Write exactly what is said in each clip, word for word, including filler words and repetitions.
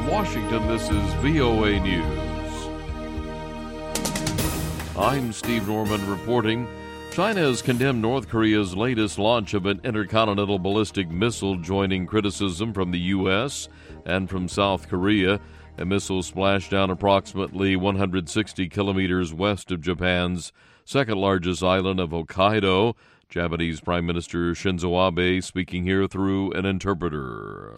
From Washington, this is V O A News. I'm Steve Norman reporting. China has condemned North Korea's latest launch of an intercontinental ballistic missile, joining criticism from the U S and from South Korea. A missile splashed down approximately one hundred sixty kilometers west of Japan's second-largest island of Hokkaido. Japanese Prime Minister Shinzo Abe speaking here through an interpreter.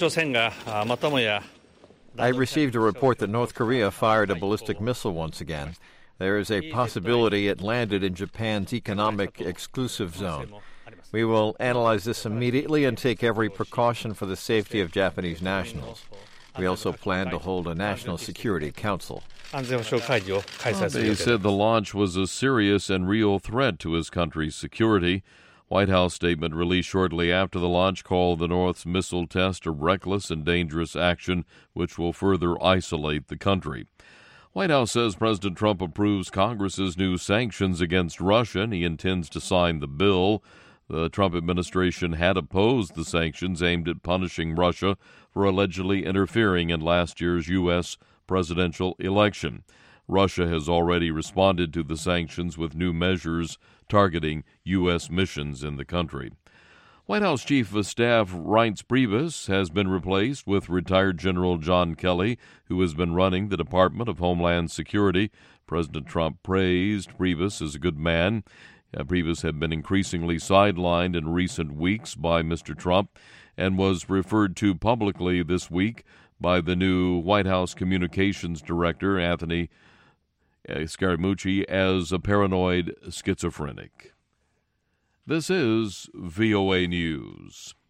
I received a report that North Korea fired a ballistic missile once again. There is a possibility it landed in Japan's economic exclusive zone. We will analyze this immediately and take every precaution for the safety of Japanese nationals. We also plan to hold a National Security Council. Abe said the launch was a serious and real threat to his country's security. White House statement released shortly after the launch called the North's missile test a reckless and dangerous action which will further isolate the country. White House says President Trump approves Congress's new sanctions against Russia, and he intends to sign the bill. The Trump administration had opposed the sanctions aimed at punishing Russia for allegedly interfering in last year's U S presidential election. Russia has already responded to the sanctions with new measures targeting U S missions in the country. White House Chief of Staff Reince Priebus has been replaced with retired General John Kelly, who has been running the Department of Homeland Security. President Trump praised Priebus as a good man. Uh, Priebus had been increasingly sidelined in recent weeks by Mister Trump and was referred to publicly this week by the new White House Communications Director, Anthony Scaramucci, as a paranoid schizophrenic. This is V O A News.